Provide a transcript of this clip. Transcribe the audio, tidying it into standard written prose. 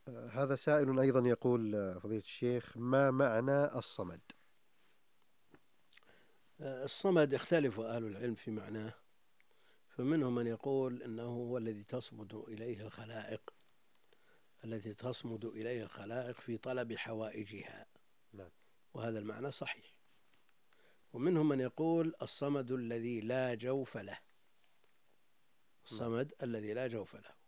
هذا سائل أيضا يقول فضيلة الشيخ: ما معنى الصمد؟ الصمد اختلف أهل العلم في معناه، فمنهم من يقول إنه هو الذي تصمد إليه الخلائق، التي تصمد إليه الخلائق في طلب حوائجها، نعم. وهذا المعنى صحيح. ومنهم من يقول الصمد الذي لا جوف له، نعم. الصمد الذي لا جوف له.